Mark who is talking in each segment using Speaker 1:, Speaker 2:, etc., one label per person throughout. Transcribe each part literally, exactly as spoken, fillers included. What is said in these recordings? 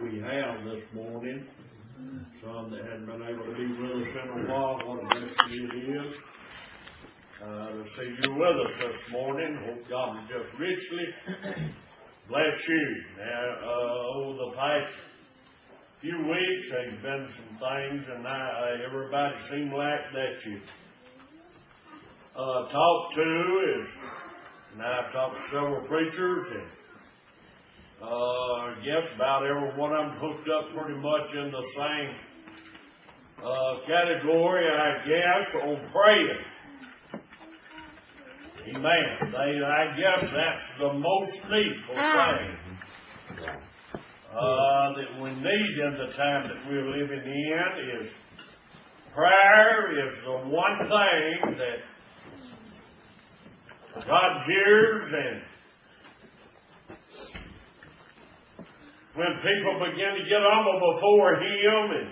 Speaker 1: we have this morning. Some that hadn't been able to be with us in a while, what a blessing it is uh, to see you with us this morning. Hope God will just richly bless you. Now, uh, over the past few weeks, there's been some things, and I, uh, everybody seemed like that you uh, talked to is, and I've talked to several preachers, and uh, I guess about every one of them hooked up pretty much in the same uh, category, I guess, on praying. Amen. They, I guess that's the most needful thing uh, that we need in the time that we're living in is prayer is the one thing that God hears, and when people begin to get humble before Him, and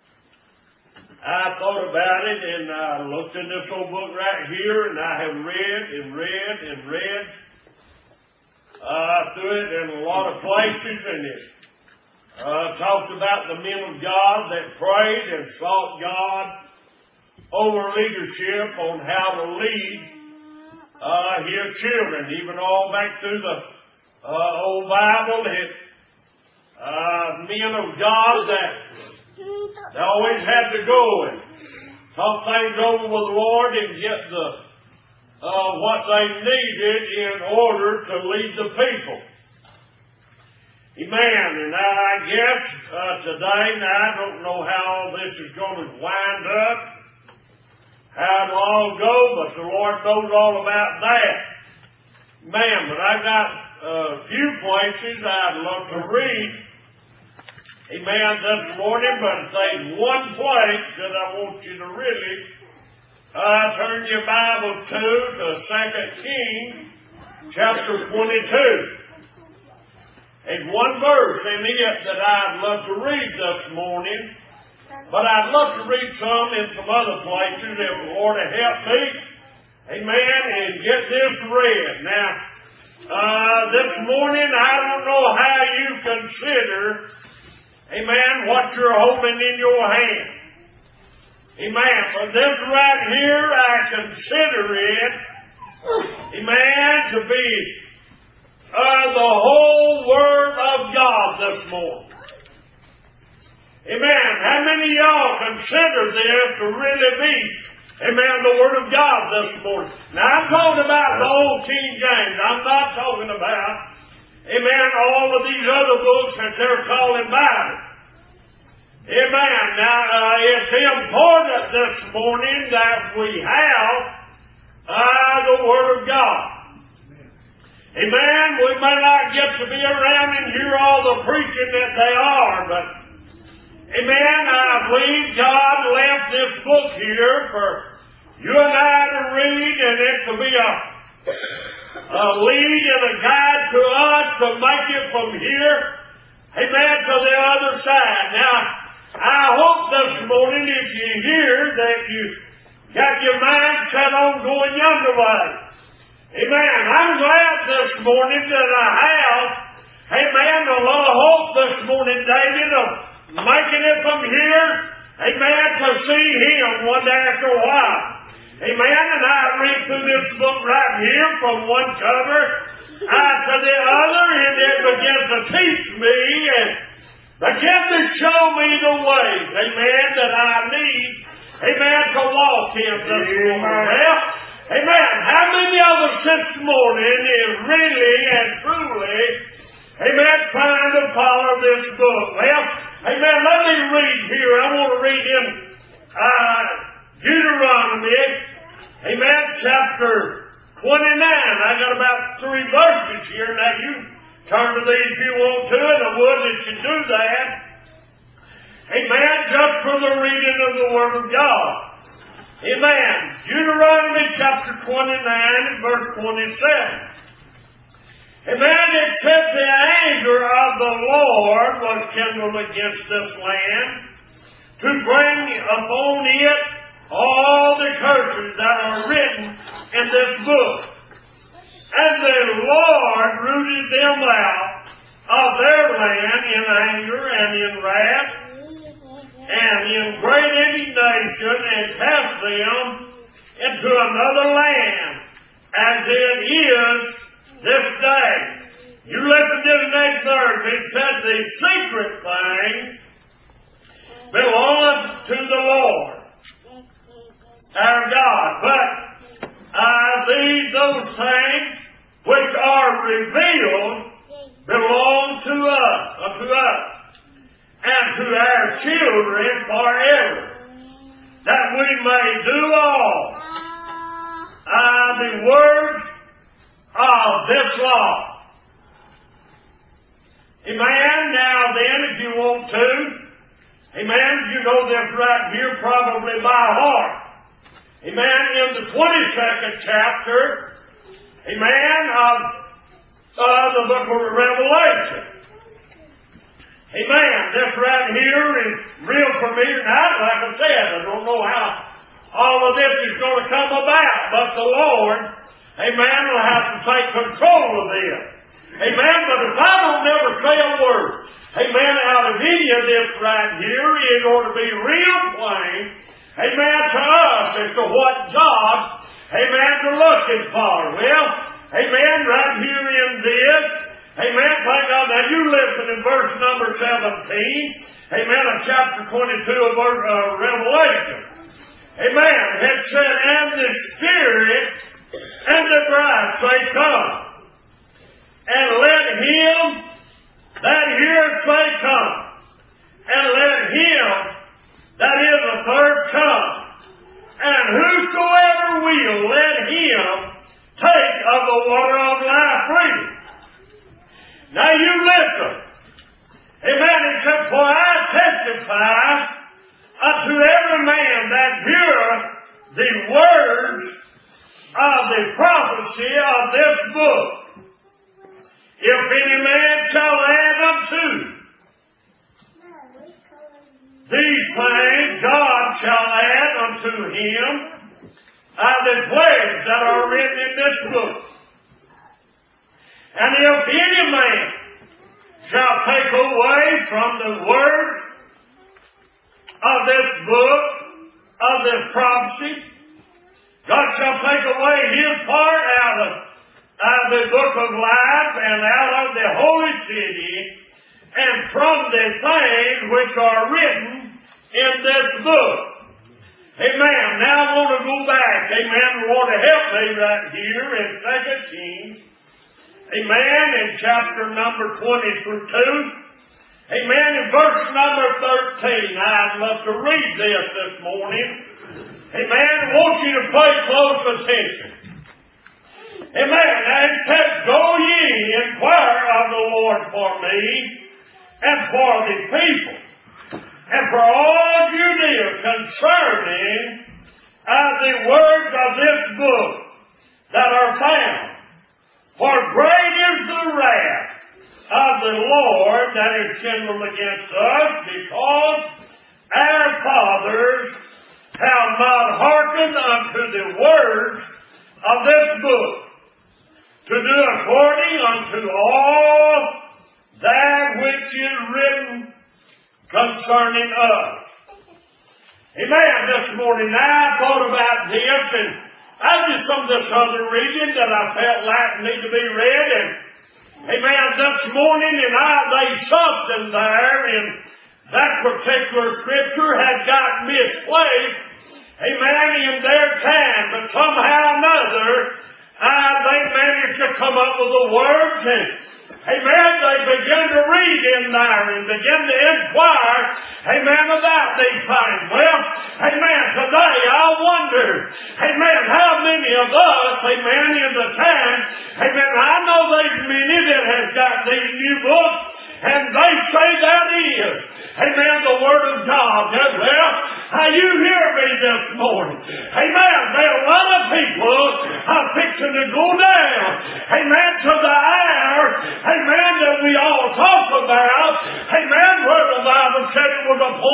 Speaker 1: I thought about it, and I looked in this old book right here, and I have read and read and read uh, through it in a lot of places, and it uh, talked about the men of God that prayed and sought God over leadership on how to lead uh, His children, even all back through the uh, old Bible. It Uh, men of God that they always had to go and talk things over with the Lord and get the uh, what they needed in order to lead the people. Amen. And I guess uh, today, now I don't know how all this is going to wind up, how it'll all go, but the Lord knows all about that. Man, but I got a few places I'd love to read. Amen, this morning, but there's one place that I want you to really uh, turn your Bibles to, to Second Kings, chapter twenty-two. There's one verse in it that I'd love to read this morning, but I'd love to read some in some other places if the Lord will help me. Amen, and get this read. Now, uh, this morning, I don't know how you consider amen, what you're holding in your hand. Amen. But this right here, I consider it, amen, to be uh, the whole Word of God this morning. Amen. How many of y'all consider this to really be, amen, the Word of God this morning? Now, I'm talking about the old King James. I'm not talking about, amen, all of these other books that they're calling Bible. Amen. Now, uh, it's important this morning that we have uh, the Word of God. Amen. We may not get to be around and hear all the preaching that they are, but amen, I believe God left this book here for you and I to read, and it to be a, a lead and a guide to us to make it from here, amen, to the other side. Now, I hope this morning if you hear that you got your mind set on going yonder way. Amen. I'm glad this morning that I have, amen, a lot of hope this morning, David, of making it from here, amen, to see Him one day after a while. Amen. And I read through this book right here from one cover uh, to the other, and it begins to teach me and begin to show me the ways, amen, that I need, amen, to walk in this morning. Well, amen, how many of us this morning is really and truly, amen, trying to follow this book? Well, amen, let me read here. I want to read in uh, Deuteronomy, amen, chapter twenty-nine. I got about three verses here. Now you turn to these if you want to, and I would that you do that. Amen. Just for the reading of the Word of God. Amen. Deuteronomy chapter twenty-nine and verse twenty-seven. Amen. It said the anger of the Lord was kindled against this land to bring upon it all the curses that are written in this book. And the Lord rooted them out of their land in anger and in wrath, and in great indignation, and cast them into another land, as it is this day. You listen to the next verse. It says the secret thing belongs to the Lord, our God. But uh, these, those things which are revealed belong to us, unto us, and to our children forever, that we may do all uh, the words of this law. Amen. Now then, if you want to, amen, you know this right here probably by heart. Amen. In the twenty-second chapter, amen, of uh, the book of Revelation. Amen. This right here is real familiar. Now, like I said, I don't know how all of this is going to come about, but the Lord, amen, will have to take control of this. Amen. But if I don't never say a word, amen, out of any of this right here, it ought to be real plain, amen, to us as to what God, amen, we're looking for. Well, amen, right here in this, amen, thank God. Now you listen in verse number seventeen, amen, of chapter twenty-two of uh, Revelation. Amen. It said, and the Spirit and the bride say, come. And let him that heareth say, come. And let him that is athirst come. And whosoever will, let him take of the water of life freely. Now you listen. Amen. It said, for I testify unto every man that heareth the words of the prophecy of this book. If any man shall add unto these things, God shall add unto him uh, the plagues that are written in this book. And if any man shall take away from the words of this book, of this prophecy, God shall take away his part out of out of the book of life and out of the holy city and from the things which are written in this book. Amen. Now I want to go back. Amen. We want to help me right here in Second Kings. Amen. In chapter number twenty through two. Amen. In verse number thirteen. I'd love to read this this morning. Amen. I want you to pay close attention. Amen. And said, go ye, inquire of the Lord for me, and for the people, and for all Judea concerning uh, the words of this book that are found. For great is the wrath of the Lord that is kindled against us, because our fathers have not hearkened unto the words of this book, to do according unto all that which is written concerning us. Amen. This morning now I thought about this, and I did some of this other reading that I felt like need to be read, and amen, this morning, and I laid something there in that particular scripture had got misplaced, amen, in their time, but somehow or another, Uh, they managed to come up with the words, and amen, they began to read in there and began to inquire, amen, about these things. Well, amen, today I wonder, amen, how many of us, amen, in the time, amen, I know there's many that have got these new books, and they say that is, amen, the Word of God. Well, how you hear me this morning? Amen, there are a lot of people are fixing to go down, amen, to the hour, amen, that we all talk about, amen, where the Bible said it was appointed,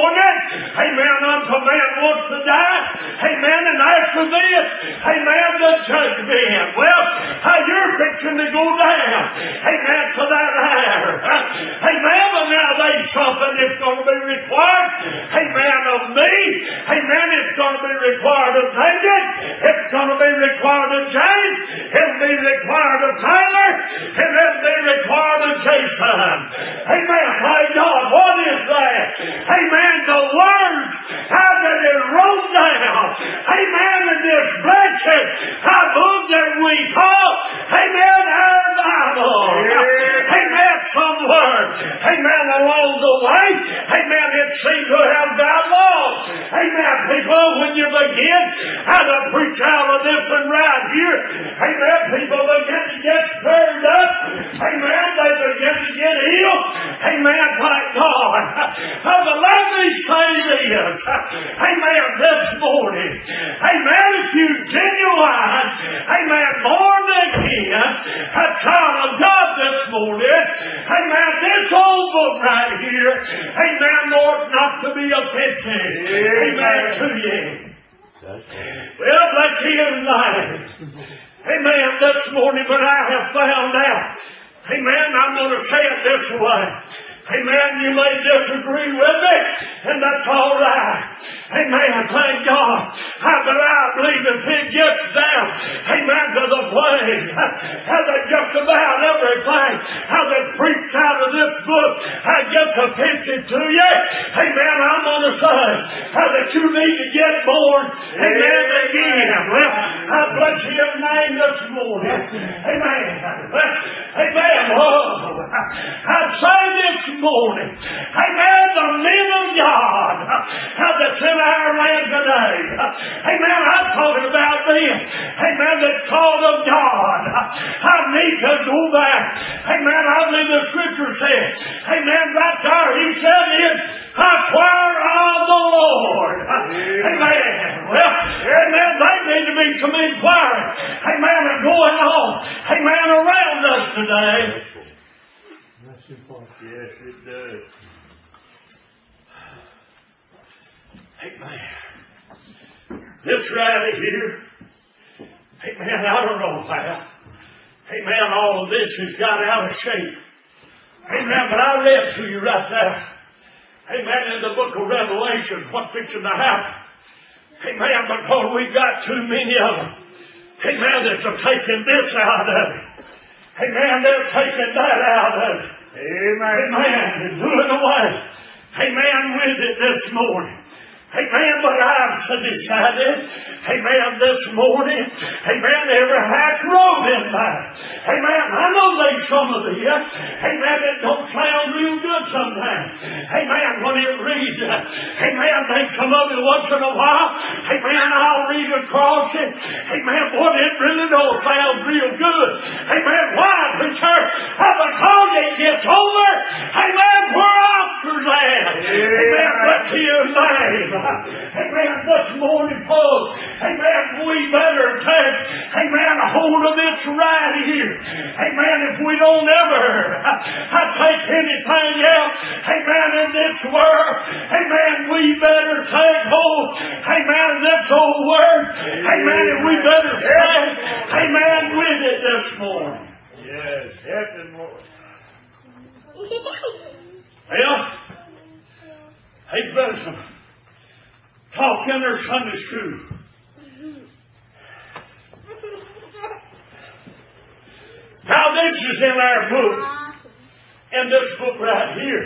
Speaker 1: Amen. Unto man wants to die. Amen. And after this, amen, the judgment. Well, how you're fixing to go down. Amen. To that air. Amen. But now there's something that's going to be required. Amen. Of me. Amen. It's going to be required of David. It's going to be required of James. It'll be required of Tyler. And it'll be required of Jason. Amen. My God, what is that? Amen. The words how that it wrote down. Amen. In this blessed how book that we call. Amen. Our Bible. Amen. Some words. Amen. Along the way. Amen. It seems to have got lost. Amen. People, when you begin how to preach out of this and right here. Amen. People begin to get stirred up. Amen. They begin to get ill. Amen. My God. Oh, but let me say this. Amen. This morning. Amen. If you genuine. Amen. Born again. A child of God this morning. Amen. This old book right here. Amen. Lord, not to be offensive. Amen. To you. Well, bless you tonight. Amen. This morning, but I have found out. Amen. I'm going to say it this way. Amen. You may disagree with me, and that's all right. Amen. Thank God. How that I believe if it gets down, amen, to the plane, how that just about everything, how that preached out of this book, how gets offensive to you. Amen. I'm going to say how that you need to get born. Amen. Again. Well, I bless your name this morning. Amen. Amen. Oh, I say this morning. Amen. The men of God how that's in our land today. Amen. I'm talking about them. Amen. That's called of God. I need to go back. Amen. I believe the scripture says. Amen. Right there he said it. Acquire of the Lord. Amen. Well, amen. They need to be some inquiry. Amen. And going on. Amen. Around us today.
Speaker 2: Yes, it does.
Speaker 1: Amen. This right here. Amen. I don't know how. Amen. All of this has got out of shape. Amen. But I read to you right there. Amen. In the book of Revelation, what's fixing to happen. Amen. Because we've got too many of them. Amen. That are taking this out of it. Amen. They're taking that out of it. Amen. Amen. And doing away. Amen. With it this morning. Amen. But I've decided. Amen. This morning. Amen. Every hatch road in that. Amen. I know there's some of you. Amen. It don't sound real good sometimes. Amen. When it reads. Amen. Think some of you once in a while. Amen. I'll read across it. Amen. Boy, it really don't sound real good. Amen. Why? Because because it gets over. Amen. Where Oscar's at. Amen. Bless your name. Amen. This morning, folks. Amen. We better take, amen, a hold of this right here. Amen. If we don't ever I take anything else, amen, in this world, amen, we better take hold, amen, of this old word. Amen. And we better stand, amen, with it this morning.
Speaker 2: Yes. Heaven, Lord.
Speaker 1: Well, hey, brother, talk in their Sunday school. Now this is in our book, in this book right here.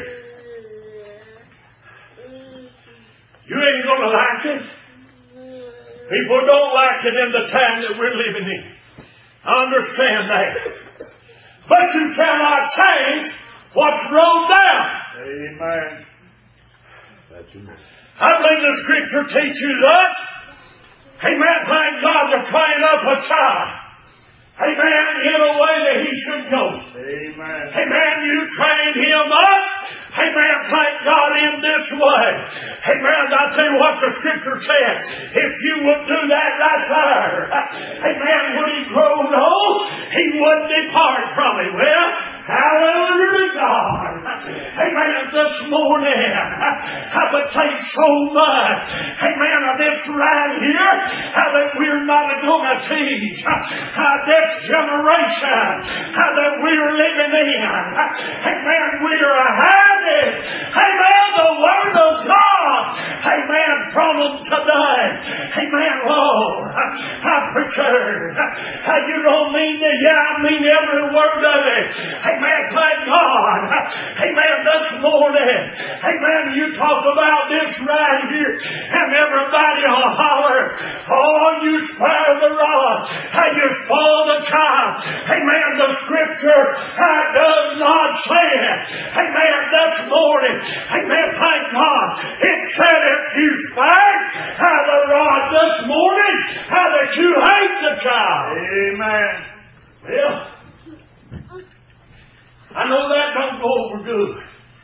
Speaker 1: You ain't going to like it. People don't like it in the time that we're living in. I understand that. But you cannot change what's wrote down.
Speaker 2: Amen. That's you.
Speaker 1: I believe the scripture teaches us. Amen. Thank God to train up a child. Amen. In a way that he should go.
Speaker 2: Amen.
Speaker 1: Amen. You train him up. Amen. Thank God in this way. Amen. I'll tell you what the scripture says. If you would do that right there. Amen. When he grows old, he wouldn't depart from it. Well, hallelujah to God. Amen. This morning, how it takes so much, amen, of this right here, how that we're not going to teach, how this generation, how that we're living in, amen, we're hiding, amen, the Word of God, amen, from them today, amen, Lord, I preacher, you don't mean that, yeah, I mean every word of it, amen, thank God, amen, this morning, amen, you talk about this right here, and everybody will holler, oh, you spare the rod, how you spoil the child, amen, the scripture uh, does not say it, amen, this morning, amen, thank God, it said if you spare uh, the rod this morning, how that you hate the child.
Speaker 2: Amen.
Speaker 1: Well, I know that don't go over good.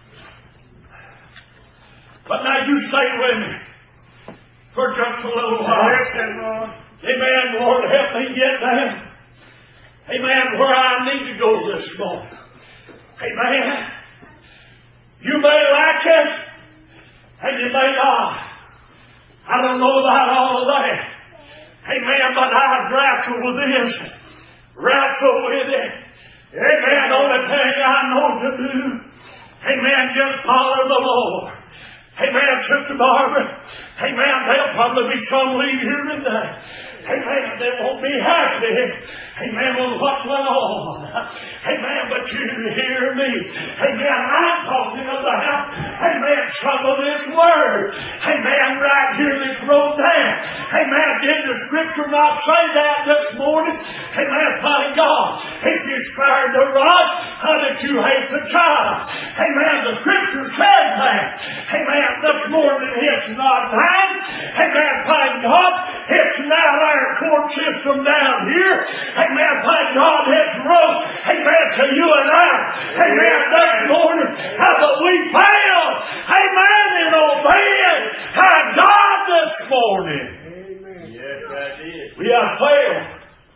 Speaker 1: But now you stay with me for just a little while.
Speaker 2: Lord.
Speaker 1: Amen. Lord, help me get there. Amen. Where I need to go this morning. Amen. You may like it, and you may not. I don't know about all of that. Amen. But I wrestle with this. Wrestle with it. Amen. The only thing I know to do. Amen. Just follow the Lord. Amen, Sister Barbara. Amen, there'll probably be some leave here today. Amen, they won't be happy. Amen, with what went on. Amen, but you hear me. Amen, I'm talking about, amen, some of this word. Amen, right here, this road down. Amen, did the scripture not say that this morning? Amen, thank God. If you spared the rod, how did you hate the child? Amen, the scripture said that. Amen, this morning it's not that. Amen, thank God. It's not our court system down here. Amen, thank God it's wrote. Amen, to you and I. Amen, this morning, how that we failed. Amen, in obeying our God this morning.
Speaker 2: Amen. Yes, I did.
Speaker 1: We have failed.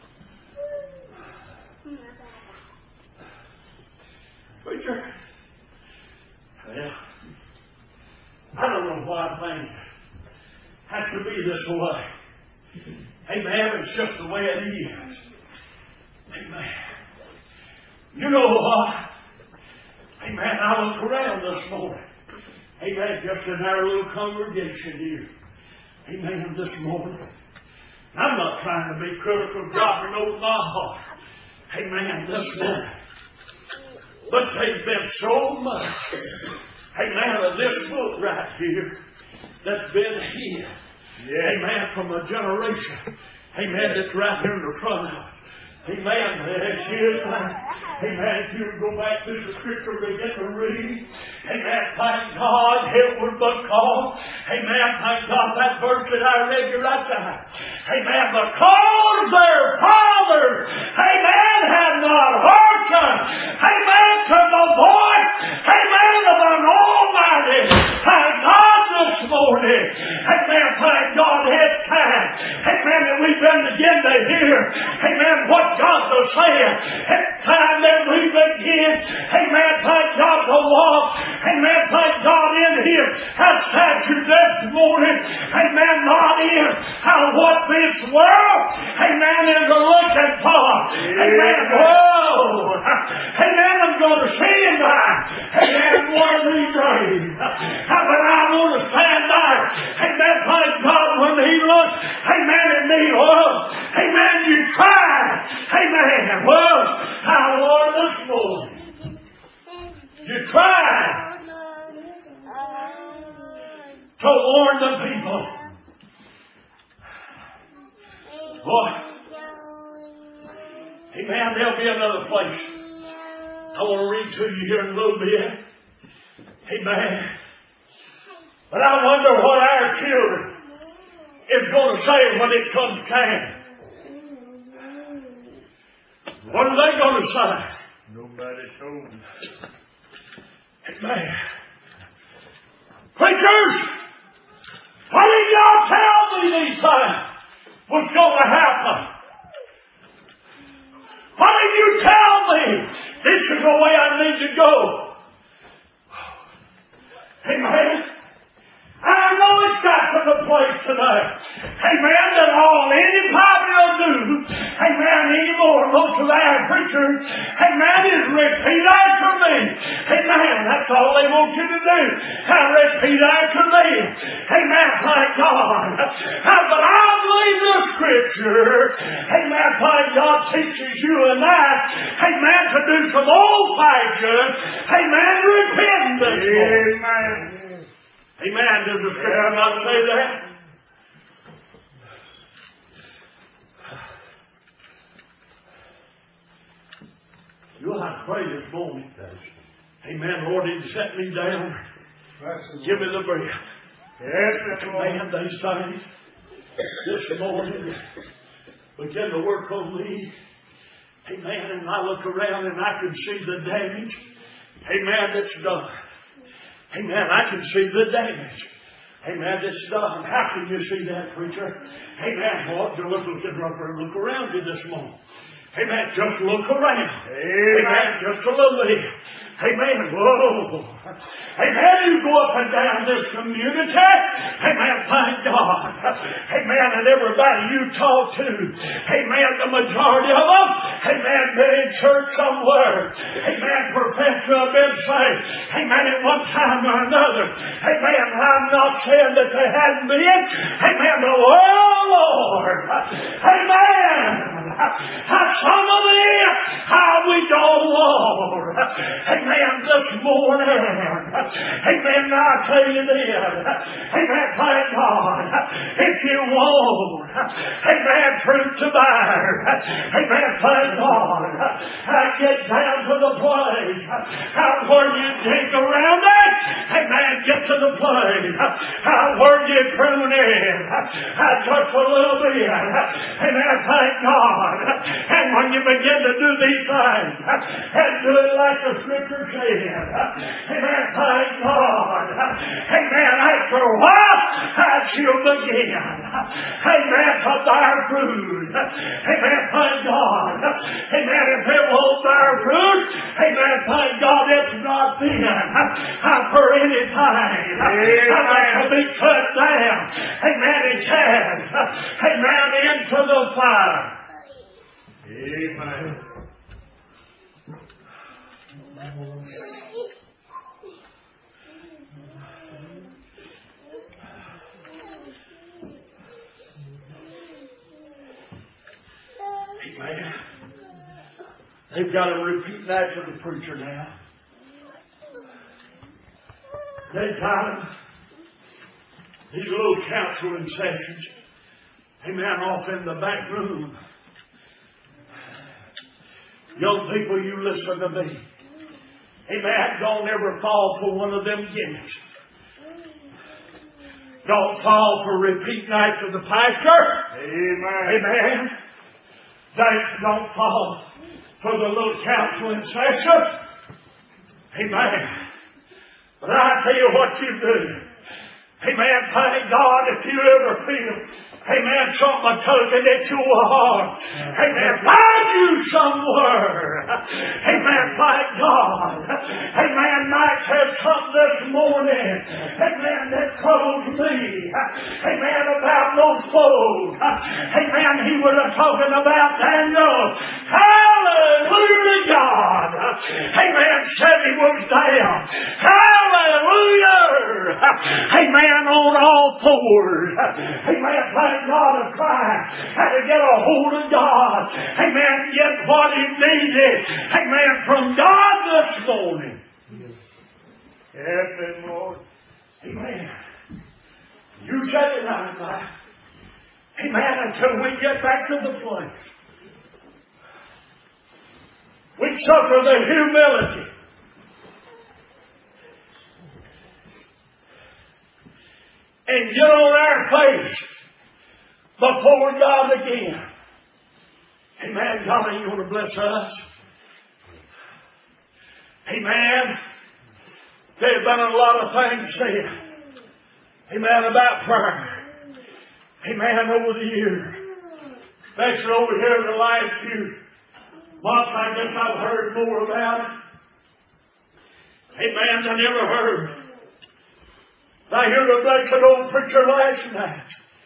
Speaker 1: Preacher, well, I don't know why things have to be this way. Amen. It's just the way it is. Amen. You know what? Amen. I was around this morning. Amen. Just in our little congregation here. Amen. This morning. I'm not trying to be critical, dropping over my heart. Amen. This morning. But there's been so much, amen, of this book right here that's been hid. Yeah. Amen, from a generation. Amen, that's right here in the front of us. Amen. That's it. Amen. If you go back to the scripture, begin to read. Amen. Thank God, it was but called. Amen. Thank God, that verse that I read you right there. Amen. Because their fathers, amen, had not hearkened. Amen. To the voice, amen, of an Almighty. Thank God this morning. Amen. Thank God it's time. Amen. That we've been begin to hear. Amen. What God was saying. It's time that we begin. Amen. Thank God to walk. Amen. Thank God in here. Has statue this morning. Amen. Not in how what this world. Amen. Is a looking for. Amen. Whoa. Amen. I'm going to stand by. Amen. One of these days. But I want to stand by. Amen. Thank God when He looks. Amen. At me. Oh. Amen. You tried. Amen. Well, I Lord this morning. You tried to warn the people. Boy. Amen. There'll be another place. I want to read to you here in a little bit. Amen. But I wonder what our children is going to say when it comes time. What are they going to say?
Speaker 2: Nobody told me.
Speaker 1: Amen. Preachers, why didn't y'all tell me these things was going to happen? Why didn't you tell me this is the way I need to go? today. Amen. That all any power will do, amen, anymore, most of our preachers, amen, is repeat after me. Amen. That's all they want you to do. And repeat after me. Amen. Thank God. But I believe the Scripture, amen, thank God teaches you and I, amen, to do some old-fashioned, amen, repentance.
Speaker 2: Amen.
Speaker 1: Amen. Does the Scripture not say that? You'll have to pray this morning. Amen. Lord, He set me down. Give me the breath. Amen. These things this morning begin to work on me. Amen. And I look around and I can see the damage. Amen. That's done. Amen. I can see the damage. Amen. That's done. How can you see that, preacher? Amen. Well, look, look, look around you this morning. Amen. Just look around. Amen. Amen. Just a little bit. Amen. Whoa. Amen. You go up and down this community. Amen. Thank God. Amen. And everybody you talk to. Amen. The majority of them. Amen. Been in church somewhere. Amen. Profess to have been saved. Amen. At one time or another. Amen. I'm not saying that they hadn't been. Amen. But oh Lord. Amen. Some of them, how we don't, Lord. Amen. This morning. Amen. I tell you this. Amen. Thank God. If you want, amen, fruit to bear. Amen. Thank God. I get down to the place. Where you dig around it. Amen. Get to the place. Where you prune in. Just a little bit. Amen. Thank God. And when you begin to do these things, and do it like the Scripture said, amen, thank God, amen, after a while, as you begin, amen, to bear fruit, amen, thank God, amen, if it won't bear fruit, amen, thank God, it's not then, for anything, amen, to be cut down, amen, and cast, amen, into the fire.
Speaker 2: Amen.
Speaker 1: Amen. They've got to repeat that to the preacher now. They've got them. These little counseling sessions. Amen. Off in the back room. Young people, you listen to me. Amen. Don't ever fall for one of them gimmicks. Don't fall for repeating after the pastor.
Speaker 2: Amen.
Speaker 1: Amen. Don't fall for the little counseling session. Amen. But I tell you what you do. Amen. Thank God if you ever feel, amen, something tugging at your heart. Amen. Find you somewhere. Amen. Thank God. Amen. Mike said something this morning. Amen. That troubles me. Amen. About those foes. Amen. He was talking about Daniel. Hallelujah, God. Amen. Said he was down. Hallelujah. Amen. On all fours. Amen. Thank God of Christ. Had to get a hold of God. Amen. Get what he needed. Amen. From God this morning.
Speaker 2: Help him, Lord.
Speaker 1: Amen. You said it right, Mike. Amen. Until we get back to the place. We suffer the humility. And get on our face before God again. Amen. God, you want to bless us? Amen. There's been a lot of things said. Amen. About prayer. Amen. Over the years. Especially over here in the last few months, I guess I've heard more about it. Amen. I never heard. I heard a blessed old preacher last night.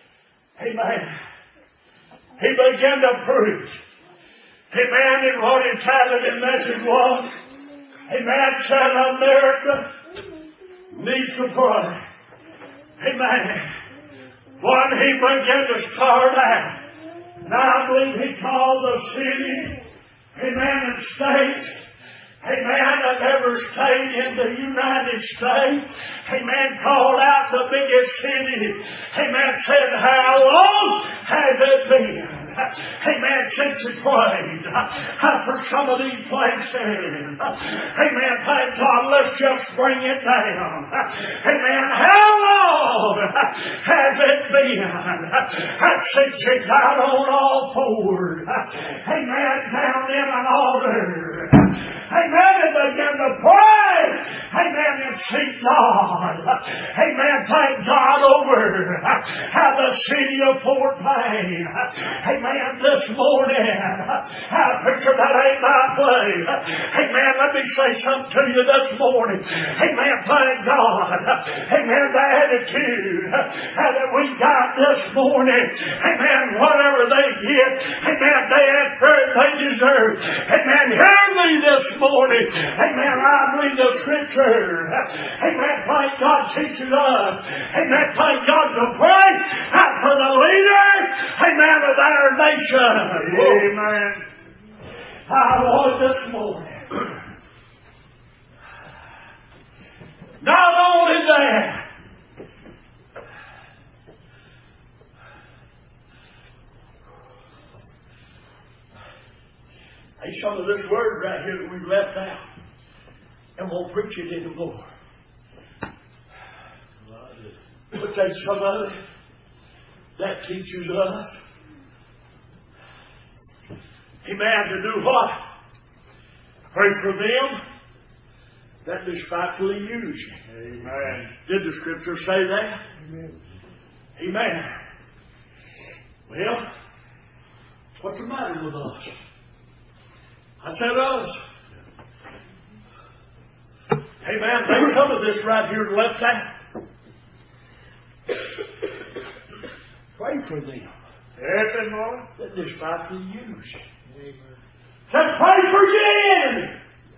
Speaker 1: Amen. He began to preach. Amen. And what his title and message was, amen, said America needs to pray. Amen. When he began to start out, now I believe he called the city, amen, and state, amen, of every state in the United States, amen, called out the biggest city, amen, said, how long has it been? Amen, since you prayed for some of these places. Amen, thank God, let's just bring it down. Amen, how long has it been since you got on all fours? Amen, down in an altar. Amen, and began to pray. Amen, and seek God. Amen, thank God over how the city of Fort Payne. Amen, this morning, how picture that ain't my place. Amen, let me say something to you this morning. Amen, thank God. Amen, the attitude that we got this morning. Amen, whatever they get. Amen, they they deserve. Amen, hear me this morning. Amen, I believe the Scripture. Amen, thank God teaches us. Amen, thank God to pray for the leaders. Amen, of our nation.
Speaker 2: Amen.
Speaker 1: I want this morning. Not only that, hey, some of this word right here that we've left out and won't preach it anymore. But there's some of it that teaches us, amen, to do what? Pray for them that despitefully use you.
Speaker 2: Amen.
Speaker 1: Did the Scripture say that?
Speaker 2: Amen.
Speaker 1: Amen. Well, what's the matter with us? I said us. Amen. There's some of this right here left out. Pray for them.
Speaker 2: Amen, Lord.
Speaker 1: That despitefully use you. Amen. Said pray for your enemy.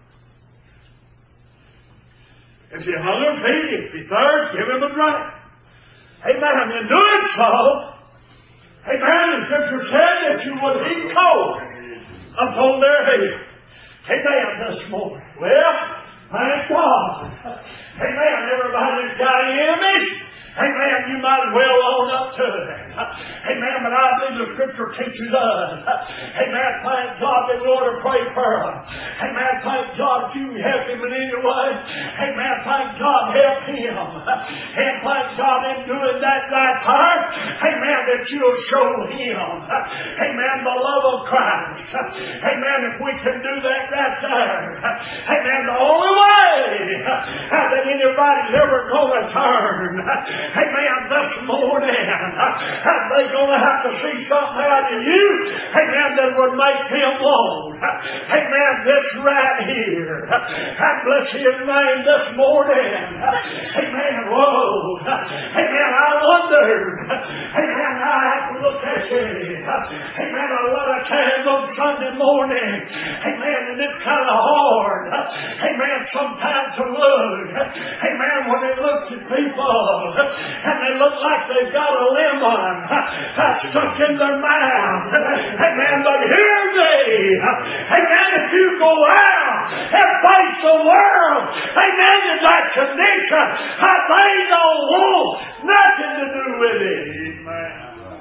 Speaker 1: If you hunger, feed him. If you thirst, give him a drink. Amen. In doing so, amen, the Scripture said that you would heap cold upon their head. Amen, this morning. Well, thank God. Amen. Everybody's got enemies. Amen. You might as well own up to it. Amen. But I believe the Scripture teaches us. Amen. Thank God that we ought to pray for him. Amen. Thank God if you help him in any way. Amen. Thank God help him. And thank God in doing that right part. Amen. That you'll show him. Amen. The love of Christ. Amen. If we can do that right there. Amen. The only way that anybody's ever going to turn. Amen. This morning, they're going to have to see something out of you. Amen. That would make them want. Amen. This right here. I bless His name this morning. Amen. Whoa. Amen. I wonder. Amen. I have to look at you. Amen. A lot of times on Sunday morning. Amen. And it's kind of hard. Amen. Sometimes to look. Amen. When they look at people. And they look like they've got a lemon stuck in their mouth. Amen. But hear me. Amen. If you go out and face the world, amen, in that condition, they don't want nothing to do with it. Amen.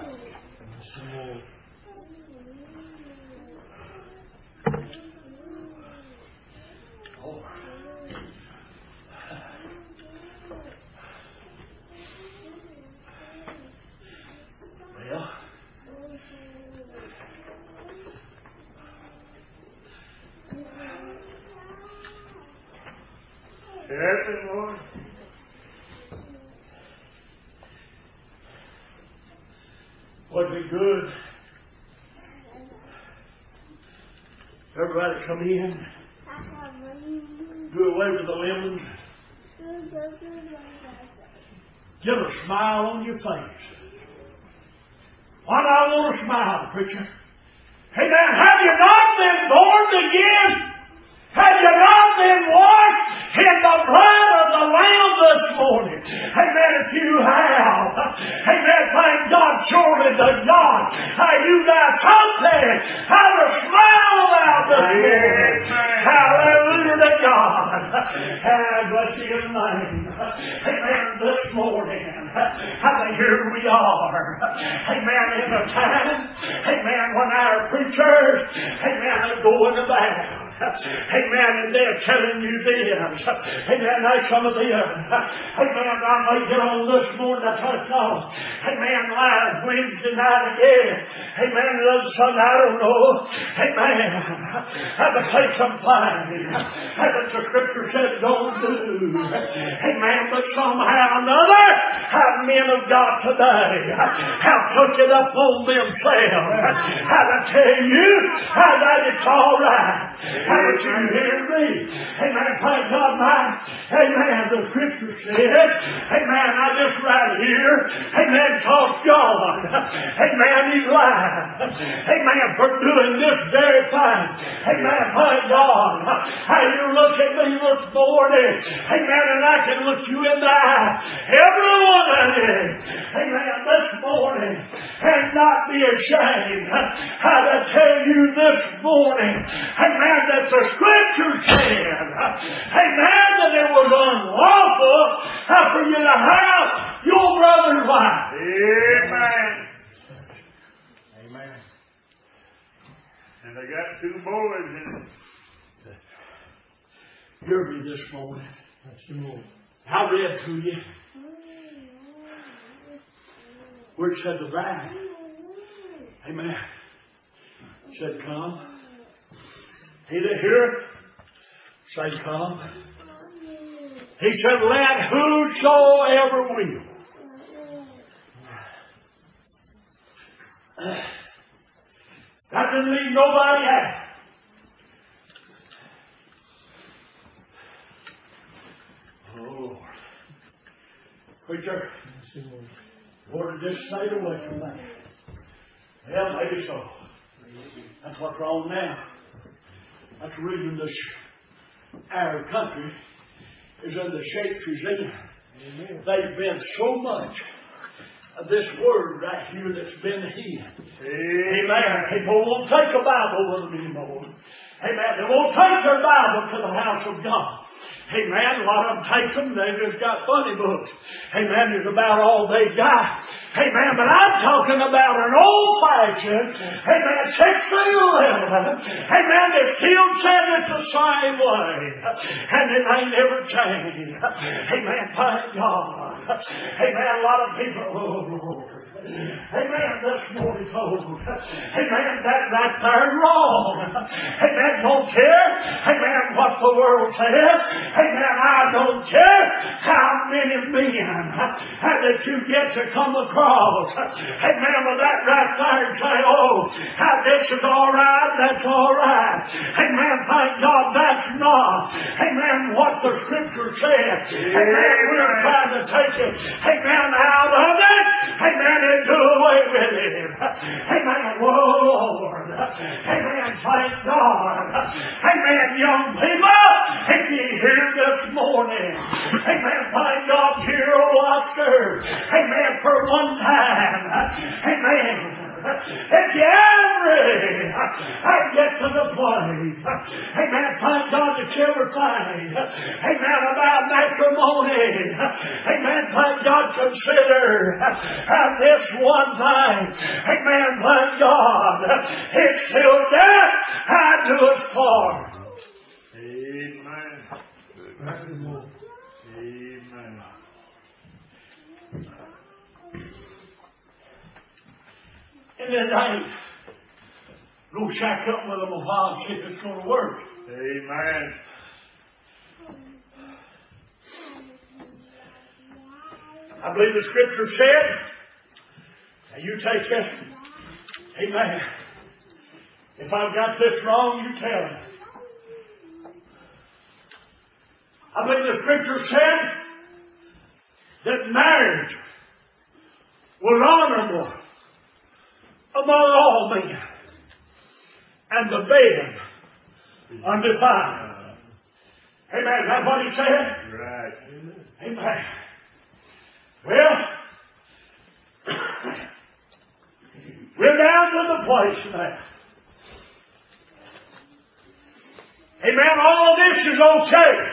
Speaker 2: Amen, Lord.
Speaker 1: Would be good. Everybody come in. Do away with the lemons. Get a smile on your face. What I want to smile, preacher. Amen. Have you not been born again? Have you not been washed in the blood of the Lamb this morning? Amen. If you have, amen. Thank God, surely to God. How you got something. Have a smile about this morning. Hallelujah to God. And bless His name. Amen. This morning. Hallelujah. Here we are. Amen. In a time. Amen. When our preachers. Amen. Are going about. Amen. And they're telling you this. Amen. That's some of them. Amen. I may get on this morning to touch on. Amen. Last Wednesday night again. Amen. The other Sunday, I don't know. Amen. Have to take some time. Have the Scripture said don't do. Amen. But somehow or another, have men of God today have took it up on themselves. Have to tell you how that it's all right. Haven't you hear me? Amen. Thank God, my. Amen. The Scripture says, amen. I just right here. Amen. Cause God. Amen. He's lying. Amen. For doing this very thing. Amen. Thank God. How you look at me this morning. Amen. And I can look you in the eye. Everyone that is. Amen. This morning. And not be ashamed. How to tell you this morning. Amen. That the Scripture said, amen, that it was unlawful for you to have your brother's wife.
Speaker 2: Amen. Amen. And they got two boys in it.
Speaker 1: Hear me this morning. I read to you. Which said the bride. Amen. Said, come. He that heareth, say, come. He said, let whosoever will. That didn't leave nobody out. Oh, Lord. Preacher, Lord, just stayed away from that. Well, maybe so. That's what's wrong now. That's the reason this our country is in the shape she's in. Amen. They've been so much of this word right here that's been hid. Amen. People won't take a Bible with them anymore. Amen. They won't take their Bible to the house of God. Amen. A lot of them take them. They just got funny books. Amen. It's about all they got. Amen. But I'm talking about an old-fashioned, amen, sixteen eleven. Amen. That still said it the same way. And it ain't ever changed. Amen. Thank God. Amen. A lot of people, oh Lord. Amen. This morning told. Amen. That right there wrong. Amen. Don't care. Amen. What the world says. Amen. I don't care how many men that you get to come across. Amen. With that right there say, oh, how this is all right. That's all right. Amen. Thank God that's not. Amen. What the Scripture says. Amen. We're trying to take it. Amen. Out of it. Amen. And do away with it. Amen. Whoa, Lord. Amen. Thank God. Amen. Young people, if you hear this morning, amen. Thank God, dear old Oscar. Amen. For one time. Amen. If you ever I get to the place, amen, thank God that you ever find, amen, about matrimony, amen, thank God, consider this one thing, amen, thank God, it's still death I do us part.
Speaker 2: Amen. Amen.
Speaker 1: And then I go shack up with them a while and see if it's going to work.
Speaker 2: Amen.
Speaker 1: I believe the Scripture said, and you take this, amen. If I've got this wrong, you tell me. I believe the Scripture said that marriage was honorable among all men, and the bed undefiled. Amen. Is that what he said?
Speaker 2: Right.
Speaker 1: Amen. Well, we're down to the place now. Amen. All this is okay.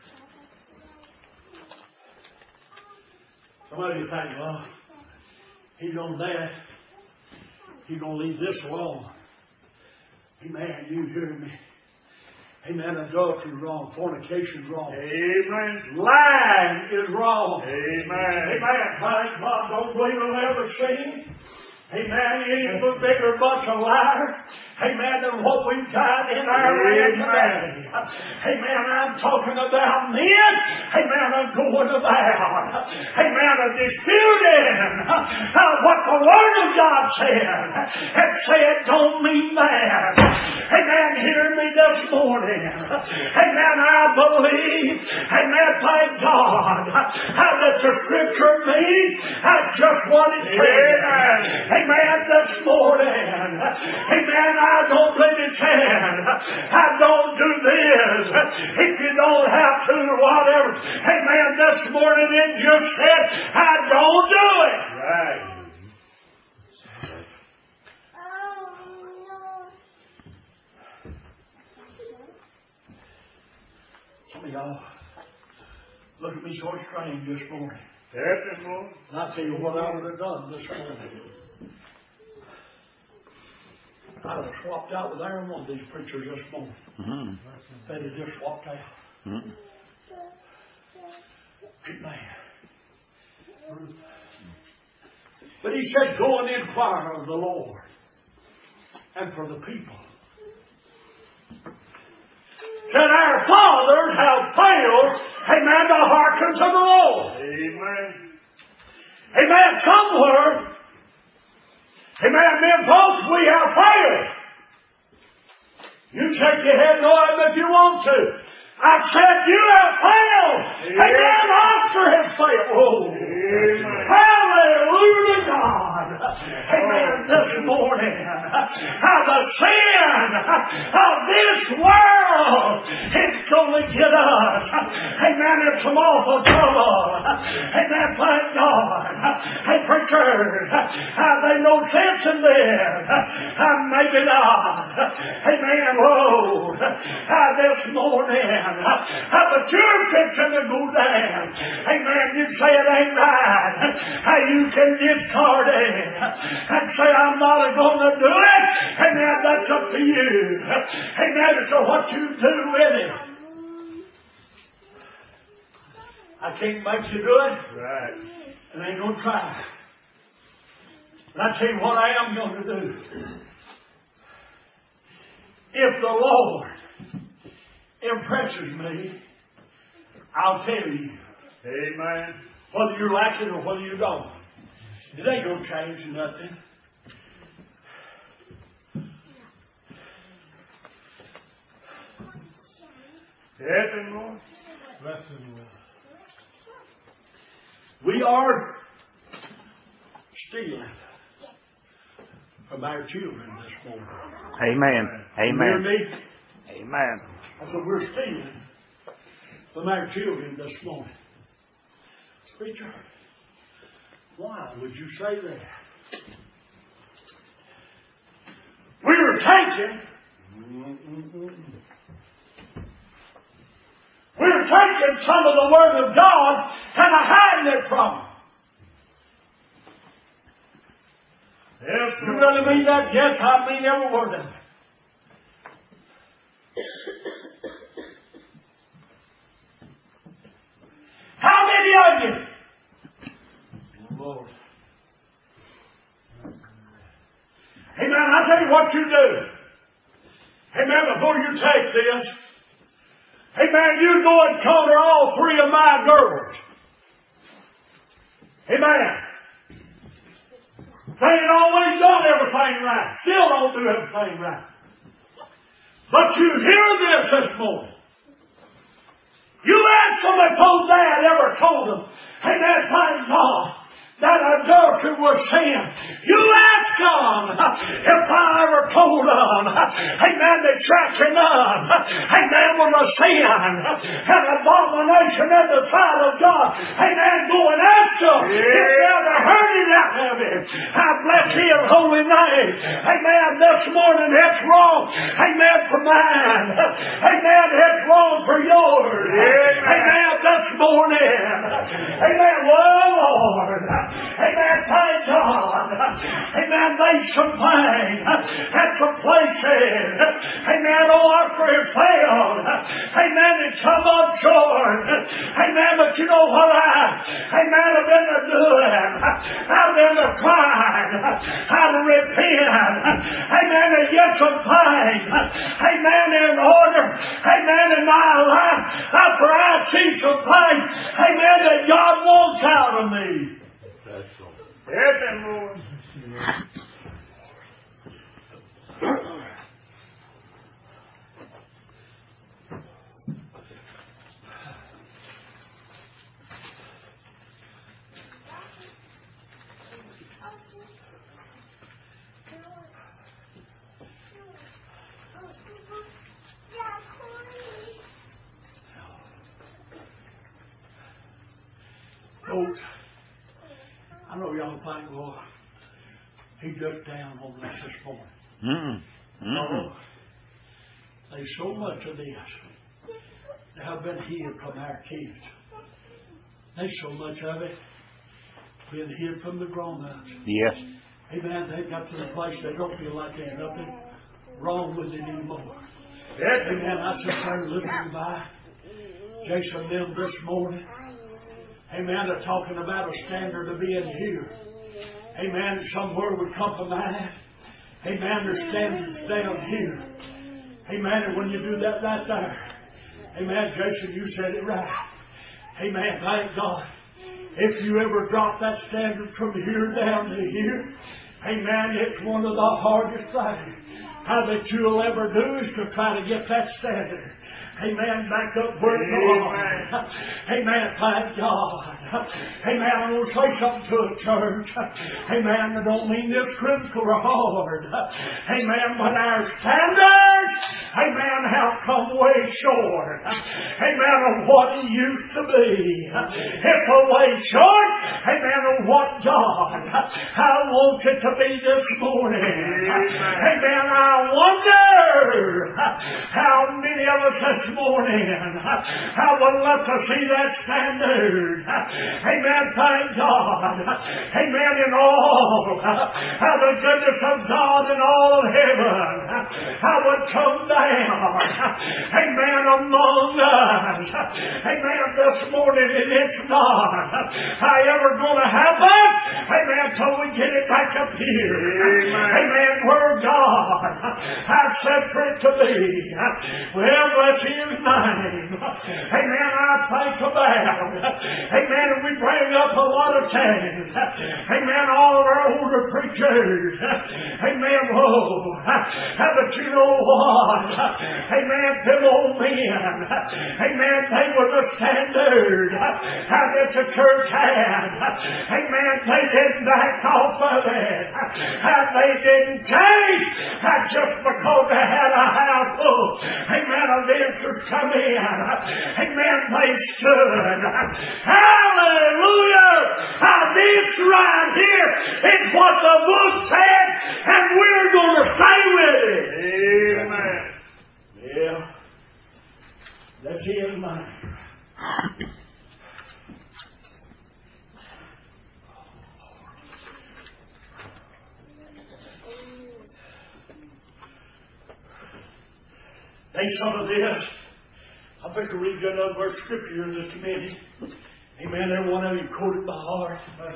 Speaker 1: Somebody think, well, he's on that. He's going to leave this alone. Amen. You hear me? Amen. Adultery is wrong. Fornication is wrong.
Speaker 2: Amen.
Speaker 1: Lying is wrong.
Speaker 2: Amen.
Speaker 1: Amen. Thank God. Don't believe I'll ever see. Amen. Any bigger bunch of liars. Amen. Than what we've got in our land today. Amen. I'm talking about men. Amen. I'm going about. Amen. I'm disputing what the Word of God said. And said don't mean that. Amen. Hear me this morning. Amen. I believe. Amen. Thank God. How that the Scripture means just what it said. Amen. This morning. Amen. I don't believe it can. I don't do this. If you don't have to or whatever. Amen. This morning it just said, I don't do it.
Speaker 2: Right.
Speaker 1: Some of y'all look at me so strange this morning.
Speaker 2: Yes, Lord.
Speaker 1: And I'll tell you what I would have done this morning. I would have swapped out with every one of these preachers this morning. Mm-hmm. They'd have just swapped out. Mm-hmm. Amen. But he said, go and inquire of the Lord and for the people. Said our fathers have failed, amen, to hearken to the Lord.
Speaker 2: Amen.
Speaker 1: Amen. Somewhere, amen, men folks, we have failed. You shake your head no if you want to. I said you have failed. Amen. Amen. Oscar has failed. Oh. Amen. Hallelujah to God. Amen. This morning, how the sin of this world is going to get us. Amen. It's some awful trouble. Amen. Thank God. Hey, preacher, have they no sense in this? Maybe not. Amen. Whoa. This morning. But you're fixing to go down. Amen. You say it ain't right. How you can discard it and say I'm not going to do it. Amen. That's up to you. Amen. As to what you do with it. I can't make you do it.
Speaker 2: Right.
Speaker 1: And I ain't going to try. But I tell you what I am going to do. If the Lord impresses me, I'll tell you.
Speaker 2: Amen.
Speaker 1: Whether you like it or whether you don't. It ain't going to change nothing.
Speaker 2: Yes, Lord.
Speaker 1: Bless him, Lord. We are stealing from our children this morning.
Speaker 3: Amen. Amen.
Speaker 1: You hear me?
Speaker 3: Amen.
Speaker 1: I said, we're stealing from our children this morning. Preacher, why would you say that? We're taking, we're taking some of the Word of God and hiding it from them.
Speaker 2: Yes,
Speaker 1: you really mean that? Yes, I mean every word of it. How many of you? Lord. Amen. I'll tell you what you do. Amen. Before you take this, amen, you go and color all three of my girls. Amen. They ain't always done everything right. Still don't do everything right. But you hear this this morning. You ask them if old Dad ever told them, amen, thank God, that adultery was sin. You ask them, If I ever told them, amen, that shacking up, amen, was a sin, an abomination in the sight of God, amen, go and ask them if they ever heard it out of it. I bless His holy name. Amen, this morning it's wrong, amen, for mine. Amen, it's wrong for yours. Amen, this morning. Amen, well, Lord. Amen, thank God. Amen, they some things at some places. Amen, oh, after it failed. Amen, it come up short. Amen, but you know what I, amen, I've been to do it. I've been to cry. I've to repent. Amen, and get some things. Amen, in order. Amen, in my life. After I see some things. Amen, that God wants out of me.
Speaker 2: That's all. Yes, Lord.
Speaker 1: Folks, I know y'all think, well, he just down on this this morning.
Speaker 3: Mm-mm. Mm-mm.
Speaker 1: Oh, there's so much of this that have been hid from our kids. There's so much of it been hid from the grown-ups.
Speaker 3: Yes.
Speaker 1: Amen. They've got to the place they don't feel like there's nothing wrong with it anymore.
Speaker 2: Yes,
Speaker 1: Amen. I sit there listening by Jason them this morning. Amen. They're talking about a standard of being here. Amen. Somewhere we compromise. Amen. There's standards down here. Amen. And when you do that right there. Amen. Jason, you said it right. Amen. Thank God. If you ever drop that standard from here down to here. Amen. It's one of the hardest things. How that you'll ever do is to try to get that standard. Amen. Back up where it belongs. Amen. Thank God. Amen. I want to say something to a church. Amen. I don't mean this critical or hard. Amen. But our standards, amen, have come way short. Amen. Of what it used to be. It's a way short. Amen. Of what God, I want it to be this morning. Amen. I wonder how many of us this morning I would love to see that standard. Amen. Thank God. Amen. In all how the goodness of God in all of heaven, I would come down. Amen. Among us. Amen. This morning, and it's not however going to happen. Amen. Till we get it back up here. Amen. Amen. Where God has said for it to be. Well, bless His name. Amen. I think about. Amen. And we bring up a lot of times. Amen. All of our older preachers. Amen. Whoa. But you know what? Amen. Them old men. Amen. They were the standard that the church had. Amen. They didn't back off of it. And they didn't change just because they had a house full. Amen. Of visitors come in. Amen. They stood. Hallelujah. Now this right here is what the book said, and we're going to stay with it.
Speaker 2: Amen.
Speaker 1: Yeah. That's His mind. Think some of this. I think we'll read another verse of scripture in the committee. Amen. Every one of you quoted by heart.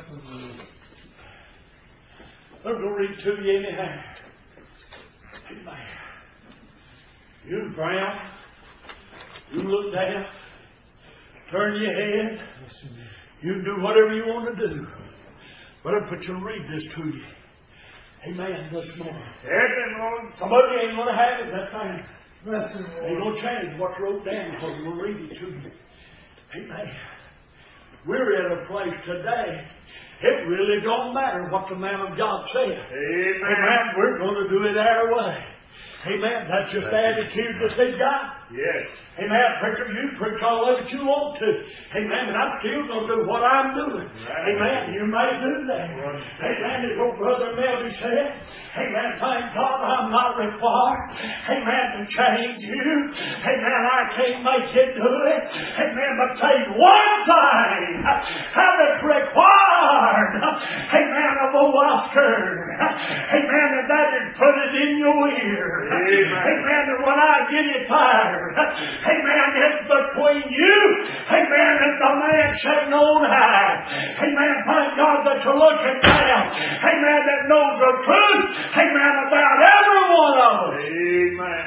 Speaker 1: I'm going to read to you anyhow. Amen. You Brown, you look down, turn your head. You do whatever you want to do. But I'm going to read this to you. Amen. This morning.
Speaker 2: Yes, Lord.
Speaker 1: Some of you ain't going to have it. That's fine. Ain't going to change what's wrote down because we'll read it to you. Amen. we're in a place today, it really don't matter what the man of God said.
Speaker 2: Amen.
Speaker 1: Amen. We're going to do it our way. Amen. That's just the attitude that they got.
Speaker 2: Yes.
Speaker 1: Amen. Preacher, you preach all of it you want to. Amen. And I'm still going to do what I'm doing.
Speaker 2: Right.
Speaker 1: Amen. You may do that. Amen. As old Brother Melvin said, amen. Thank God I'm not required. Amen. To change you. Amen. I can't make you do it. Amen. But take one thing that is required. Amen. Of old Oscar. Amen. And that is put it in your ear.
Speaker 2: Amen.
Speaker 1: Amen. And when I get it fired, amen, it's between you, amen, and the man sitting on high. Amen. Thank God that you're looking down. Amen. That knows the truth. Amen. About every one of us.
Speaker 2: Amen.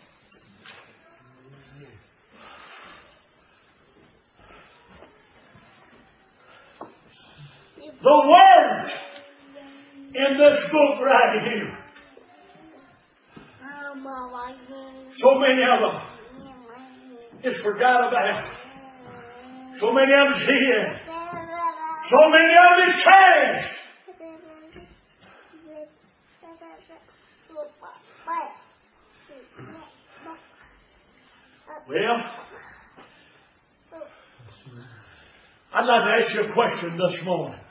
Speaker 1: The words in this book right here, so many of them is forgot about. So many of them is hid. So many of them is changed. Well, I'd like to ask you a question this morning.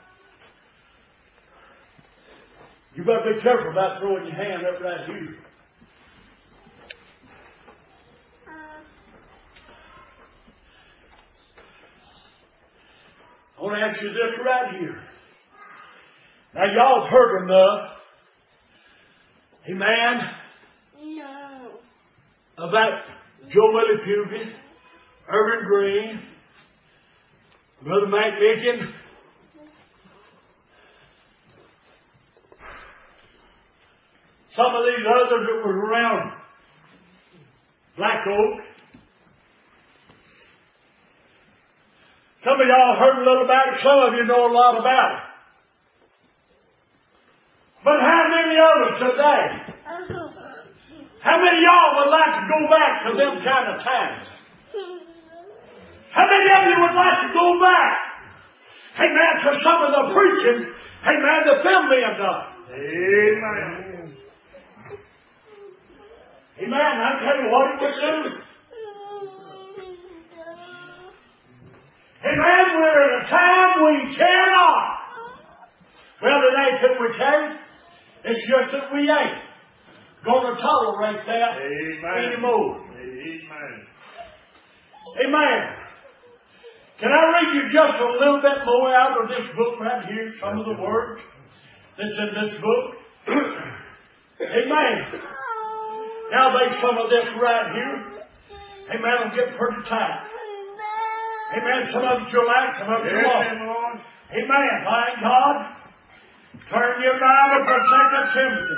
Speaker 1: You better be careful about throwing your hand up right here. I want to ask you this right here. Now, y'all have heard enough, amen,
Speaker 4: No.
Speaker 1: about Joe Willie Puget, Irvin Green, Brother Mac Lincoln, some of these others that were around Black Oak. Some of y'all heard a little about it. Some of you know a lot about it. But how many of us today, how many of y'all would like to go back to them kind of times? How many of you would like to go back, amen, to some of the preaching, amen, that them men done?
Speaker 2: Amen.
Speaker 1: Amen. I tell you what it would do. Amen. We're at a time we cannot. Well, it ain't that we can't. It's just that we ain't going to tolerate that
Speaker 2: Amen.
Speaker 1: anymore.
Speaker 2: Amen.
Speaker 1: Amen. Can I read you just a little bit more out of this book right here? Some of the words that's in this book. Amen. Now there's some of this right here. Amen. It'll get pretty tight. Amen. Some of it you'll like, some of it you won't.
Speaker 2: Lord.
Speaker 1: Amen. Thank God. Turn your Bible to Second Timothy.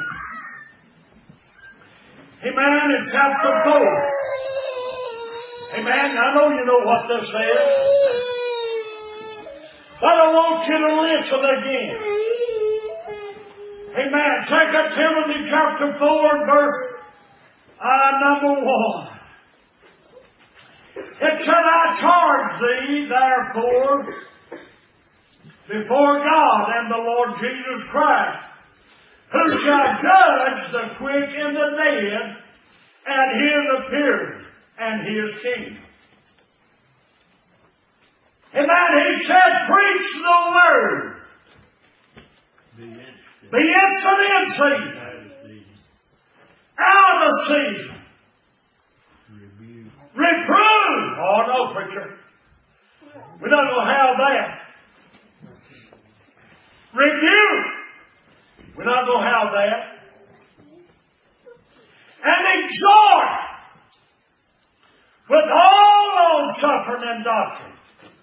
Speaker 1: Amen. In chapter four. Amen. I know you know what this says. But I want you to listen again. Amen. Second Timothy chapter four, verse uh, number one. It said, I charge thee, therefore, before God and the Lord Jesus Christ, who shall judge the quick and the dead at his appearing and his kingdom. Amen. He said, preach the word. Be instant in season. Out of season. Reprove. Oh no, preacher. We don't know how that. Rebuke. We're not going to have that. And exhort with all long suffering and doctrine.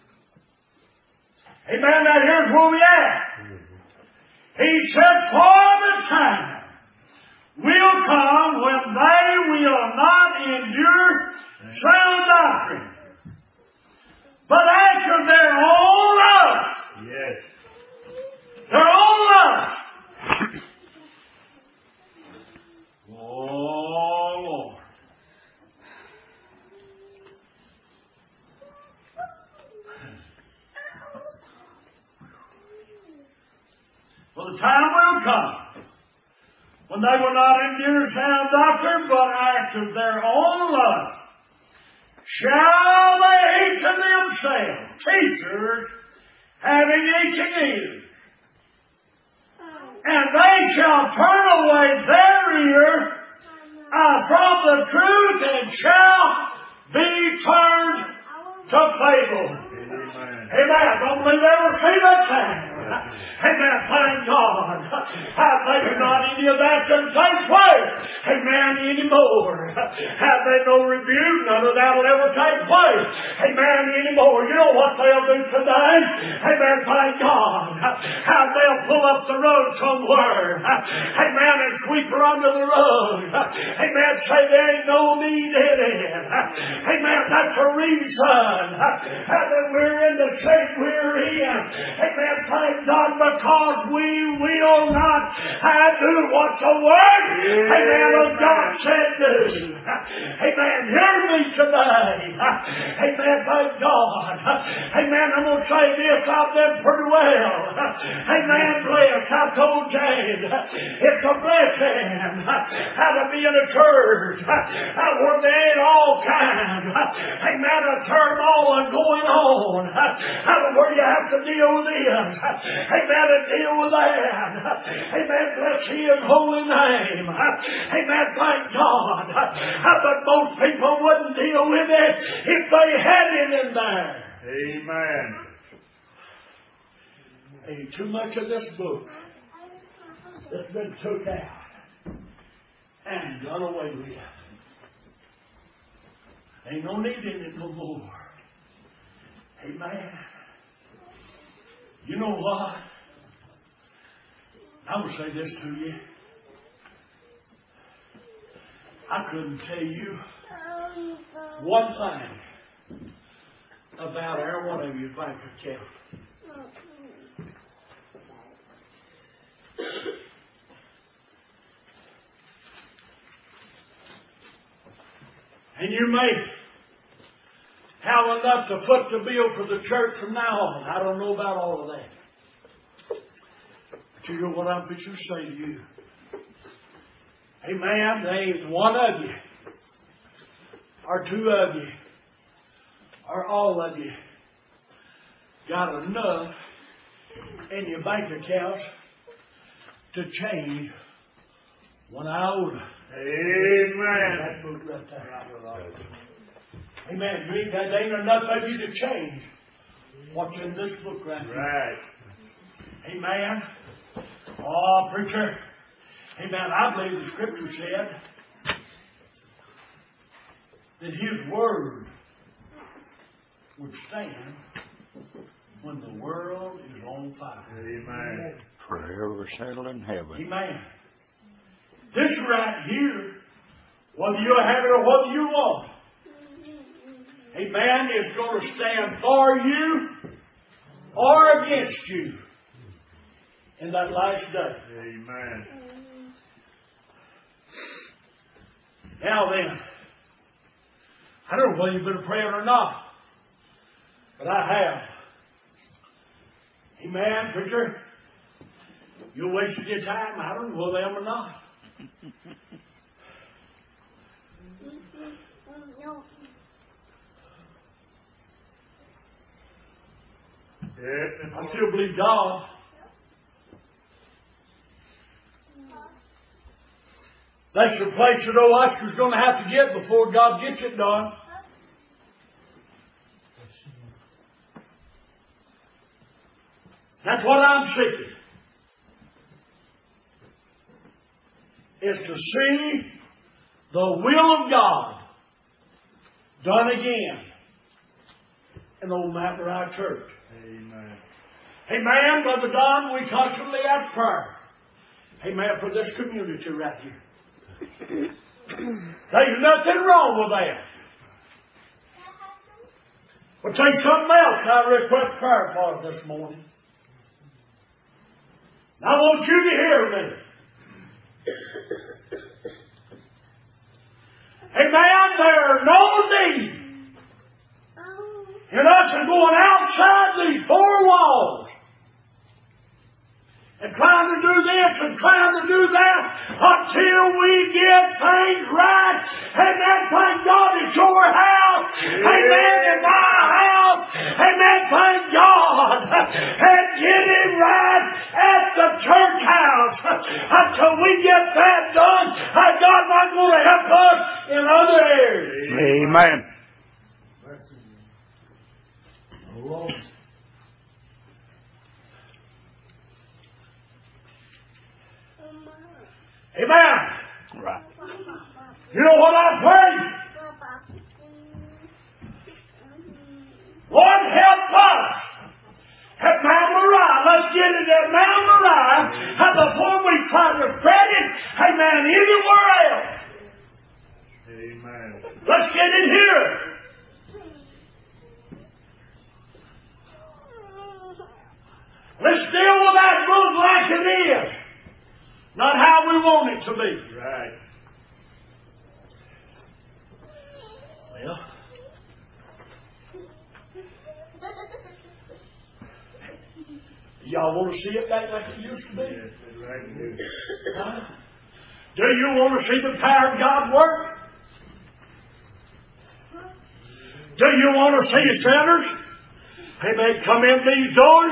Speaker 1: Amen. Now here's where we at. He said, for the time will come when they will not endure sound doctrine, but after their own lust.
Speaker 2: Yes.
Speaker 1: Their own lust. Oh, Lord. For the time will come when they will not endure sound doctrine, but after their own lust shall they hate to themselves teachers having itching ears. And they shall turn away their ear uh, from the truth and shall be turned to fable.
Speaker 2: Amen.
Speaker 1: Amen. Don't believe they ever see that time. Amen. Thank God. Have they not any of that can take place? Amen. Anymore. Have they no rebuke? None of that will ever take place. Amen. Anymore. You know what they'll do today? Amen. Thank God. How they'll pull up the road somewhere. Amen. And sweep her under the rug. Amen. Say there ain't no need in it. Amen. That's the reason that we're in the shape we're in. Amen. Thank God, because we will not uh, do what the Word, amen, of God said do. Amen. Hear me today. Amen. Thank God. Amen. I'm going to say this. I've done pretty well. Amen. Blessed. I told James it's a blessing how to be in a church where there ain't all kinds, amen, of turmoil and going on, where you have to deal with this, amen, and deal with that. Amen. Bless His holy name. Amen. Thank God. But most people wouldn't deal with it if they had it in there.
Speaker 2: Amen.
Speaker 1: Ain't too much of this book that's been took out and done away with. Ain't no need in it no more. Amen. You know what? I'm going to say this to you. I couldn't tell you one thing about every one of you bank account. And you may have enough to foot the bill for the church from now on. I don't know about all of that. But you know what I'm fixing to say to you. Amen. There ain't one of you, or two of you, or all of you got enough in your bank accounts to change one iota.
Speaker 2: Amen.
Speaker 1: That book right there. Amen. You ain't, there ain't enough of you to change what's in this book right here.
Speaker 2: Right.
Speaker 1: Amen. Oh, preacher. Amen. I believe the Scripture said that His Word would stand when the world is on fire.
Speaker 2: Amen.
Speaker 3: Forever settled in heaven.
Speaker 1: Amen. This right here, whether you have it or whether you want, amen, is going to stand for you or against you in that last day.
Speaker 2: Amen.
Speaker 1: Now then, I don't know whether you've been praying or not, but I have. Amen, preacher. You're wasting your time. I don't know whether I am or not. I still believe God. That's the place that old Oscar's going to have to get before God gets it done. That's what I'm seeking. Is to see the will of God done again in Old Mountain Rock Church.
Speaker 2: Amen.
Speaker 1: Amen, Brother Don, we constantly ask prayer. Amen, for this community right here. There's nothing wrong with that. But there's something else I request prayer for this morning. Now I want you to hear me. Amen, there's no need in us going outside these four walls and trying to do this and trying to do that until we get things right. Amen. Thank God it's your house. Amen. It's my house. Amen. Thank God. And get it right at the church house. Until we get that done, God's not going to help us in other areas.
Speaker 3: Amen.
Speaker 1: Lord. Amen.
Speaker 3: Right.
Speaker 1: You know what I pray? Lord, help us at Mount Moriah. Let's get it at Mount Moriah. And before we try to spread it, amen, anywhere else.
Speaker 2: Amen.
Speaker 1: Let's get it here. Let's deal with that book like it is. Not how we want it to be.
Speaker 2: Right.
Speaker 1: Well, y'all want to see it back like it used to be?
Speaker 2: Yes, that's right.
Speaker 1: Huh? Do you want to see the power of God work? Do you want to see sinners? Amen. Come in these doors.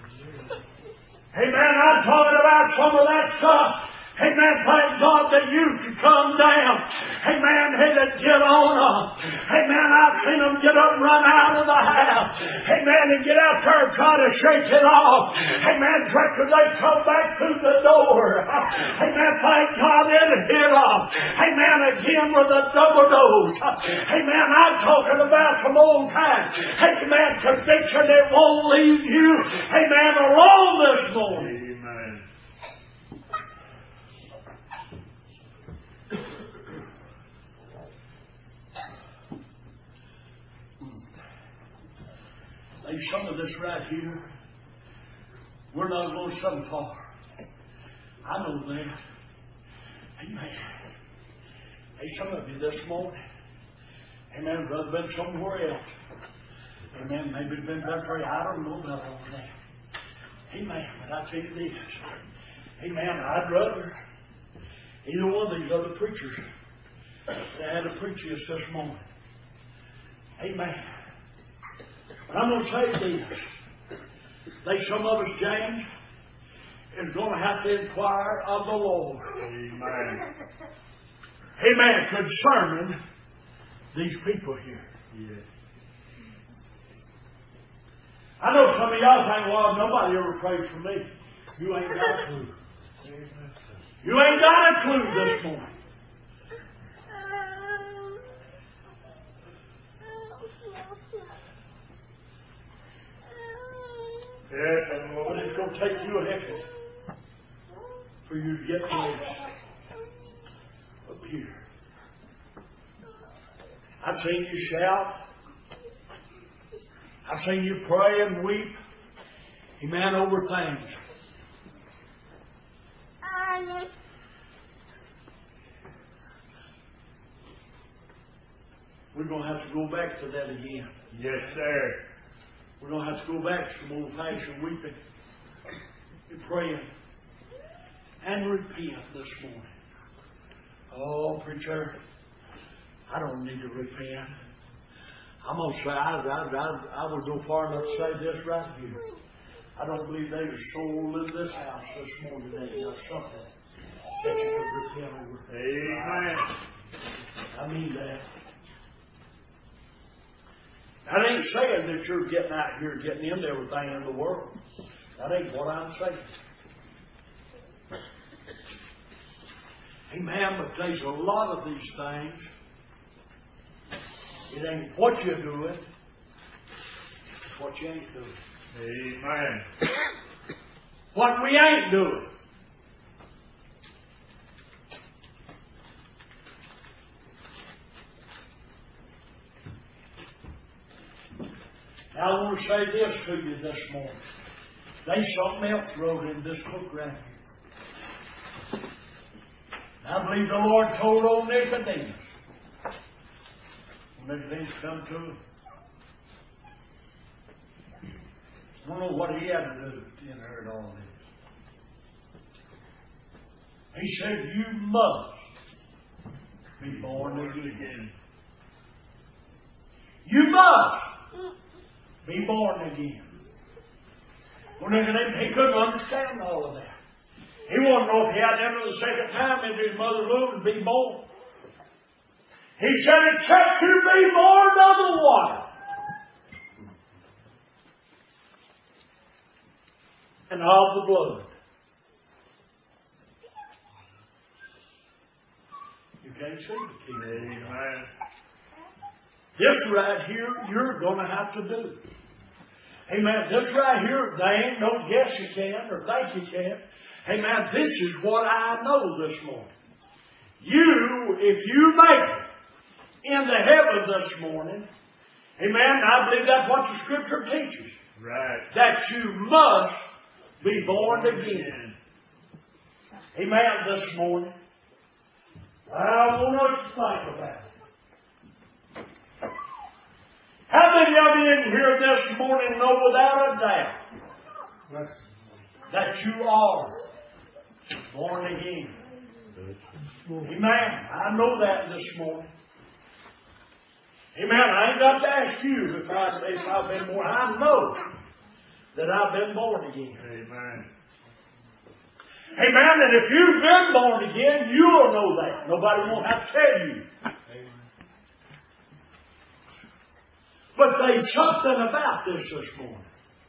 Speaker 1: Amen. I'm talking about some of that stuff. Amen. Thank God they used to come down. Amen. They would get on up. Amen. I've seen them get up and run out of the house. Amen. And get out there and try to shake it off. Amen. Directly they come back through the door. Amen. Thank God it hit off. Amen. Again with a double dose. Amen. I'm talking about some old times. Amen. Conviction that won't leave you. Amen. Alone this morning.
Speaker 2: Amen.
Speaker 1: Hey, some of this right here, we're not going to settle for. I know that. Amen. Hey, some of you this morning, amen, rather been somewhere else. Amen. Maybe it's been better. I don't know about all that. Amen. But I tell you this. Amen. I'd rather either one of these other preachers that had to preach this this morning. Amen. But I'm going to say this. Like some of us, James, is going to have to inquire of the Lord.
Speaker 2: Amen.
Speaker 1: Amen. Concerning these people here.
Speaker 2: Yes.
Speaker 1: I know some of y'all think, well, nobody ever prays for me. You ain't got a clue. You ain't got a clue this morning.
Speaker 2: Yes,
Speaker 1: But it's going to take you a heck for you to get place up here. I've seen you shout. I've seen you pray and weep. Amen, over things. We're going to have to go back to that again.
Speaker 2: yes, sir.
Speaker 1: We're going to have to go back to some old-fashioned weeping and praying and repent this morning. Oh, preacher, I don't need to repent. I'm going to say, I, I, I, I would go far enough to say this right here. I don't believe there's a soul in this house this morning that got something that you could repent over.
Speaker 2: Amen.
Speaker 1: I mean that. That ain't saying that you're getting out here getting into everything in the world. That ain't what I'm saying. Amen, but there's a lot of these things. It ain't what you're doing, it's what you ain't doing.
Speaker 2: Amen.
Speaker 1: What we ain't doing. Now I want to say this to you this morning. There's something else wrote in this book right here. I believe the Lord told old Nicodemus. When Nicodemus come to him. I don't know what he had to do to inherit all this. But he said, He said, you must be born again. You must be born again. Well, he couldn't understand all of that. He wanted to know if he had to enter the second time into his mother's womb and be born. He said, except you be born of the water and of the blood. You can't see the kingdom.
Speaker 2: Amen.
Speaker 1: This right here, you're going to have to do. Amen. This right here, they ain't no guess you can or think you can. Amen. This is what I know this morning. You, if you make it in the heaven this morning, amen, I believe that's what the Scripture teaches.
Speaker 2: Right.
Speaker 1: That you must be born again. Amen, this morning. I want us to think about it. How many of you in here this morning know without a doubt that you are born again? Amen. I know that this morning. Amen. I ain't got to ask you if, I, if I've been born. I know that I've been born again.
Speaker 2: Amen.
Speaker 1: Amen. And if you've been born again, you'll know that. Nobody won't have to tell you. But there's something about this this morning.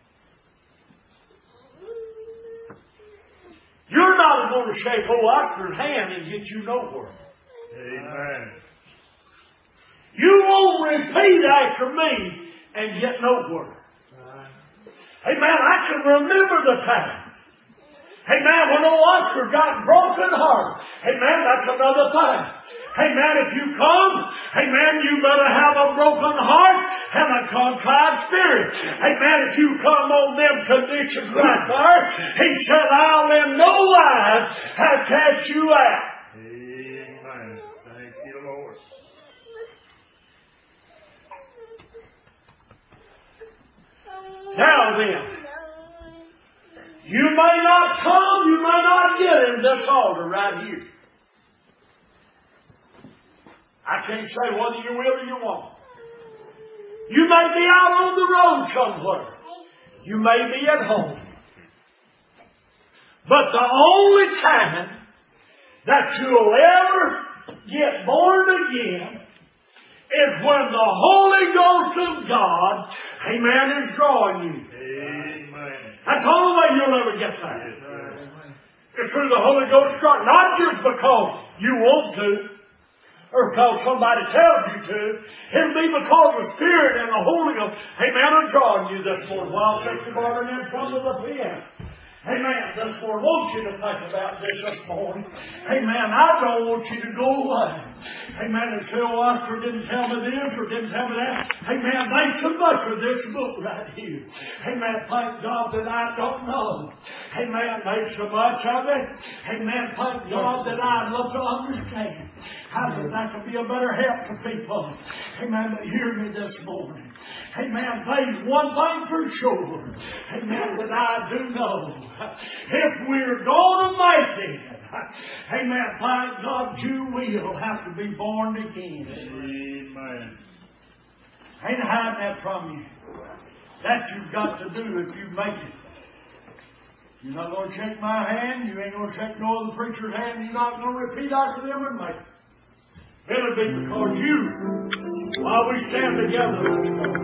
Speaker 1: You're not going to shake old Oscar's hand and get you nowhere.
Speaker 2: Amen.
Speaker 1: You won't repeat after me and get nowhere. Amen. I can remember the time. Amen. When old Oscar got broken heart. Amen. That's another thing. Amen. If you come, amen, you better have a broken heart and a contrite spirit. Amen. If you come on them conditions right there, he said, I'll in no wise have cast you out.
Speaker 2: Amen. Thank you, Lord.
Speaker 1: Now then, you may not come, you may not get in this altar right here. I can't say whether you will or you won't. You may be out on the road somewhere. You may be at home. But the only time that you'll ever get born again is when the Holy Ghost of God, amen, is drawing you.
Speaker 2: Amen.
Speaker 1: That's the only way you'll ever get there. It's through the Holy Ghost drawing. Not just because you want to, or because somebody tells you to. It'll be because the Spirit and the Holy Ghost, amen, are drawing you this morning. While Sister Barbara in front of the piano. Amen. That's what I want you to think about this this morning. Amen. I don't want you to go away. Amen. And say, oh, Oscar didn't tell me this or didn't tell me that. Amen. Make so much of this book right here. Amen. Thank God that I don't know. Amen. Make so much of it. Amen. Thank God that I'd love to understand how that that can be a better help to people. Amen. But hear me this morning. Amen. There's one thing for sure. Amen. That I do know. If we're going to make it, amen, thank God you will have to be born again.
Speaker 2: Amen.
Speaker 1: Ain't hiding that from you. That you've got to do if you make it. You're not going to shake my hand. You ain't going to shake no other preacher's hand. You're not going to repeat after them and make it. It'll be because you, while we stand together this morning,